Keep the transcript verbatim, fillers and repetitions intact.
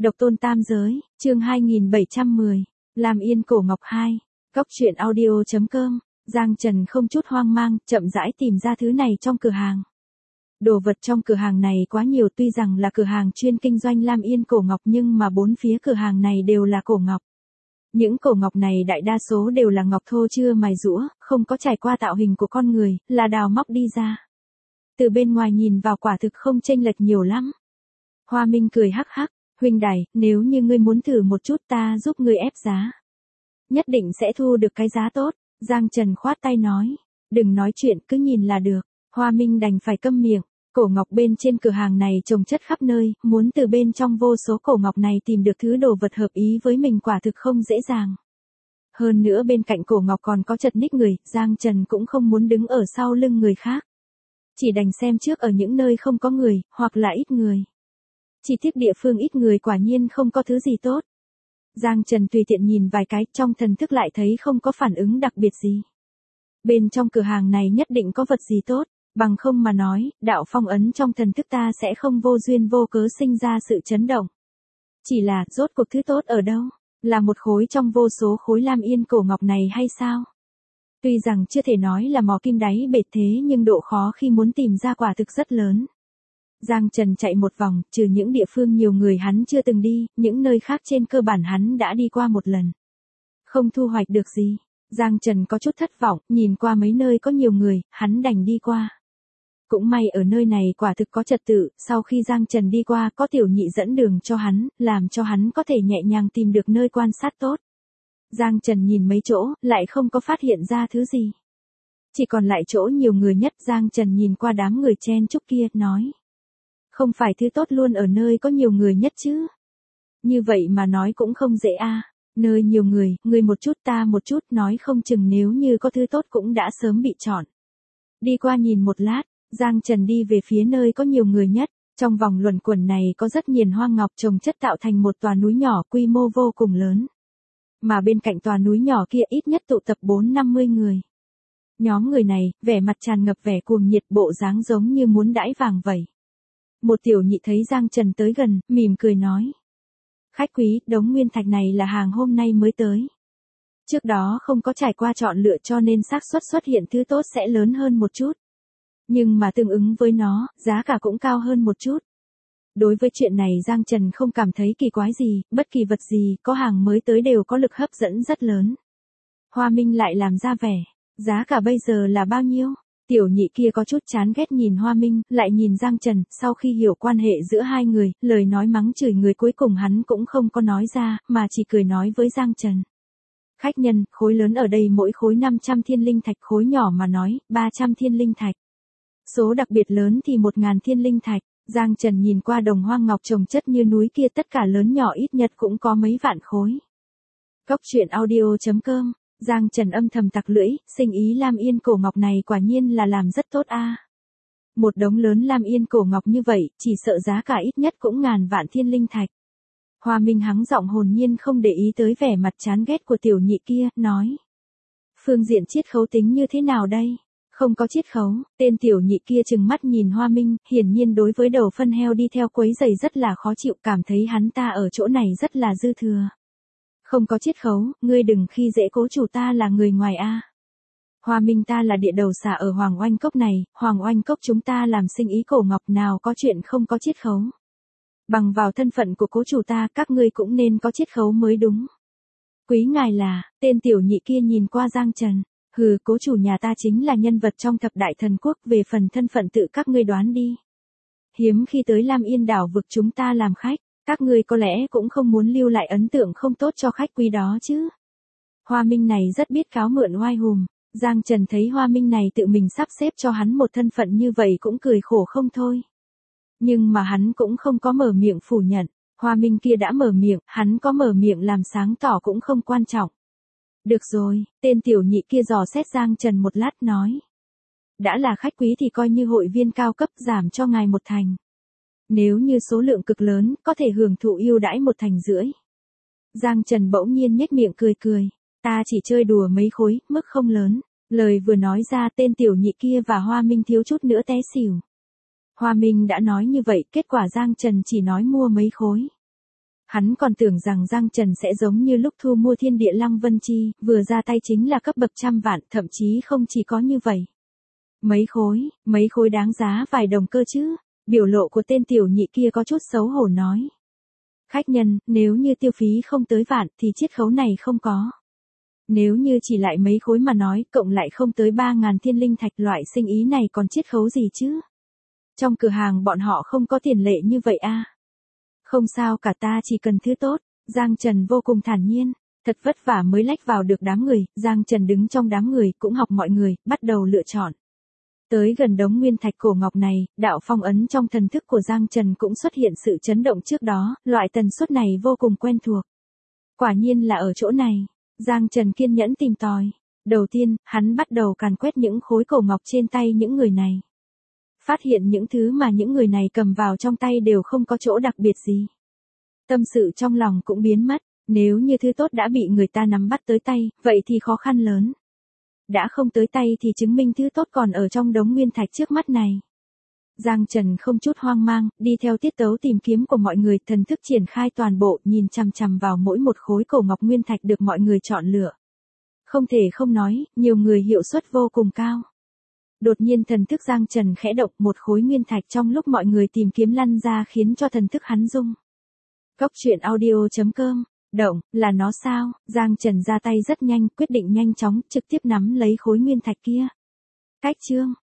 Độc tôn tam giới, chương hai nghìn bảy trăm mười, Lam Yên Cổ Ngọc hai, Cốc truyện audio chấm com, Giang Trần không chút hoang mang, chậm rãi tìm ra thứ này trong cửa hàng. Đồ vật trong cửa hàng này quá nhiều, tuy rằng là cửa hàng chuyên kinh doanh Lam Yên Cổ Ngọc nhưng mà bốn phía cửa hàng này đều là cổ ngọc. Những cổ ngọc này đại đa số đều là ngọc thô chưa mài rũa, không có trải qua tạo hình của con người, là đào móc đi ra. Từ bên ngoài nhìn vào quả thực không chênh lệch nhiều lắm. Hoa Minh cười hắc hắc, huynh đài, nếu như ngươi muốn thử một chút ta giúp ngươi ép giá. Nhất định sẽ thu được cái giá tốt, Giang Trần khoát tay nói. Đừng nói chuyện, cứ nhìn là được. Hoa Minh đành phải câm miệng. Cổ ngọc bên trên cửa hàng này trồng chất khắp nơi, muốn từ bên trong vô số cổ ngọc này tìm được thứ đồ vật hợp ý với mình quả thực không dễ dàng. Hơn nữa bên cạnh cổ ngọc còn có chật ních người, Giang Trần cũng không muốn đứng ở sau lưng người khác. Chỉ đành xem trước ở những nơi không có người, hoặc là ít người. Chỉ tiếc địa phương ít người quả nhiên không có thứ gì tốt. Giang Trần tùy tiện nhìn vài cái, trong thần thức lại thấy không có phản ứng đặc biệt gì. Bên trong cửa hàng này nhất định có vật gì tốt, bằng không mà nói, đạo phong ấn trong thần thức ta sẽ không vô duyên vô cớ sinh ra sự chấn động. Chỉ là, rốt cuộc thứ tốt ở đâu? Là một khối trong vô số khối Lam Yên Cổ Ngọc này hay sao? Tuy rằng chưa thể nói là mò kim đáy bể thế nhưng độ khó khi muốn tìm ra quả thực rất lớn. Giang Trần chạy một vòng, trừ những địa phương nhiều người hắn chưa từng đi, những nơi khác trên cơ bản hắn đã đi qua một lần. Không thu hoạch được gì. Giang Trần có chút thất vọng, nhìn qua mấy nơi có nhiều người, hắn đành đi qua. Cũng may ở nơi này quả thực có trật tự, sau khi Giang Trần đi qua có tiểu nhị dẫn đường cho hắn, làm cho hắn có thể nhẹ nhàng tìm được nơi quan sát tốt. Giang Trần nhìn mấy chỗ, lại không có phát hiện ra thứ gì. Chỉ còn lại chỗ nhiều người nhất, Giang Trần nhìn qua đám người chen chúc kia, nói. Không phải thứ tốt luôn ở nơi có nhiều người nhất chứ. Như vậy mà nói cũng không dễ a. À. Nơi nhiều người, người một chút ta một chút, nói không chừng nếu như có thứ tốt cũng đã sớm bị chọn. Đi qua nhìn một lát, Giang Trần đi về phía nơi có nhiều người nhất. Trong vòng luẩn quẩn này có rất nhiều hoa ngọc trồng chất tạo thành một tòa núi nhỏ quy mô vô cùng lớn. Mà bên cạnh tòa núi nhỏ kia ít nhất tụ tập bốn năm mươi người. Nhóm người này, vẻ mặt tràn ngập vẻ cuồng nhiệt, bộ dáng giống như muốn đãi vàng vậy. Một tiểu nhị thấy Giang Trần tới gần, mỉm cười nói. Khách quý, đống nguyên thạch này là hàng hôm nay mới tới. Trước đó không có trải qua chọn lựa cho nên xác suất xuất hiện thứ tốt sẽ lớn hơn một chút. Nhưng mà tương ứng với nó, giá cả cũng cao hơn một chút. Đối với chuyện này Giang Trần không cảm thấy kỳ quái gì, bất kỳ vật gì, có hàng mới tới đều có lực hấp dẫn rất lớn. Hoa Minh lại làm ra vẻ, giá cả bây giờ là bao nhiêu? Tiểu nhị kia có chút chán ghét nhìn Hoa Minh, lại nhìn Giang Trần, sau khi hiểu quan hệ giữa hai người, lời nói mắng chửi người cuối cùng hắn cũng không có nói ra, mà chỉ cười nói với Giang Trần. Khách nhân, khối lớn ở đây mỗi khối năm trăm thiên linh thạch, khối nhỏ mà nói, ba trăm thiên linh thạch. Số đặc biệt lớn thì một nghìn thiên linh thạch. Giang Trần nhìn qua đồng hoa ngọc trồng chất như núi kia, tất cả lớn nhỏ ít nhất cũng có mấy vạn khối. Cốc truyện audio chấm com, Giang Trần âm thầm tặc lưỡi, sinh ý Lam Yên Cổ Ngọc này quả nhiên là làm rất tốt a. À. Một đống lớn Lam Yên Cổ Ngọc như vậy, chỉ sợ giá cả ít nhất cũng ngàn vạn thiên linh thạch. Hoa Minh hắng giọng hồn nhiên không để ý tới vẻ mặt chán ghét của tiểu nhị kia, nói. Phương diện chiết khấu tính như thế nào đây? Không có chiết khấu, tên tiểu nhị kia trừng mắt nhìn Hoa Minh, hiển nhiên đối với đầu phân heo đi theo quấy giày rất là khó chịu, cảm thấy hắn ta ở chỗ này rất là dư thừa. Không có chiết khấu, ngươi đừng khi dễ cố chủ, ta là người ngoài a. À. Hoa Minh, ta là địa đầu xà ở Hoàng Oanh Cốc này, Hoàng Oanh Cốc chúng ta làm sinh ý cổ ngọc nào có chuyện không có chiết khấu. Bằng vào thân phận của cố chủ ta, các ngươi cũng nên có chiết khấu mới đúng. Quý ngài là, tên tiểu nhị kia nhìn qua Giang Trần. Hừ, cố chủ nhà ta chính là nhân vật trong thập đại thần quốc, về phần thân phận tự các ngươi đoán đi. Hiếm khi tới Lam Yên đảo vực chúng ta làm khách, các ngươi có lẽ cũng không muốn lưu lại ấn tượng không tốt cho khách quý đó chứ. Hoa Minh này rất biết cáo mượn oai hùm, Giang Trần thấy Hoa Minh này tự mình sắp xếp cho hắn một thân phận như vậy cũng cười khổ không thôi. Nhưng mà hắn cũng không có mở miệng phủ nhận, Hoa Minh kia đã mở miệng, hắn có mở miệng làm sáng tỏ cũng không quan trọng. Được rồi, tên tiểu nhị kia dò xét Giang Trần một lát nói. Đã là khách quý thì coi như hội viên cao cấp, giảm cho ngài một thành. Nếu như số lượng cực lớn, có thể hưởng thụ ưu đãi một thành rưỡi. Giang Trần bỗng nhiên nhếch miệng cười cười. Ta chỉ chơi đùa mấy khối, mức không lớn. Lời vừa nói ra tên tiểu nhị kia và Hoa Minh thiếu chút nữa té xỉu. Hoa Minh đã nói như vậy, kết quả Giang Trần chỉ nói mua mấy khối. Hắn còn tưởng rằng Giang Trần sẽ giống như lúc thu mua thiên địa Lăng Vân Chi, vừa ra tay chính là cấp bậc trăm vạn, thậm chí không chỉ có như vậy. Mấy khối, mấy khối đáng giá vài đồng cơ chứ, biểu lộ của tên tiểu nhị kia có chút xấu hổ nói. Khách nhân, nếu như tiêu phí không tới vạn thì chiết khấu này không có. Nếu như chỉ lại mấy khối mà nói, cộng lại không tới ba ngàn thiên linh thạch, loại sinh ý này còn chiết khấu gì chứ? Trong cửa hàng bọn họ không có tiền lệ như vậy a. Không sao cả, ta chỉ cần thứ tốt. Giang Trần vô cùng thản nhiên, thật vất vả mới lách vào được đám người, Giang Trần đứng trong đám người cũng học mọi người, bắt đầu lựa chọn. Tới gần đống nguyên thạch cổ ngọc này, đạo phong ấn trong thần thức của Giang Trần cũng xuất hiện sự chấn động trước đó, loại tần suất này vô cùng quen thuộc. Quả nhiên là ở chỗ này, Giang Trần kiên nhẫn tìm tòi. Đầu tiên, hắn bắt đầu càn quét những khối cổ ngọc trên tay những người này. Phát hiện những thứ mà những người này cầm vào trong tay đều không có chỗ đặc biệt gì. Tâm sự trong lòng cũng biến mất, nếu như thứ tốt đã bị người ta nắm bắt tới tay, vậy thì khó khăn lớn. Đã không tới tay thì chứng minh thứ tốt còn ở trong đống nguyên thạch trước mắt này. Giang Trần không chút hoang mang, đi theo tiết tấu tìm kiếm của mọi người, thần thức triển khai toàn bộ, nhìn chằm chằm vào mỗi một khối cổ ngọc nguyên thạch được mọi người chọn lựa. Không thể không nói, nhiều người hiệu suất vô cùng cao. Đột nhiên thần thức Giang Trần khẽ động, một khối nguyên thạch trong lúc mọi người tìm kiếm lăn ra khiến cho thần thức hắn rung. Cốc truyện audio chấm com, động, là nó sao? Giang Trần ra tay rất nhanh, quyết định nhanh chóng, trực tiếp nắm lấy khối nguyên thạch kia. Cách chương,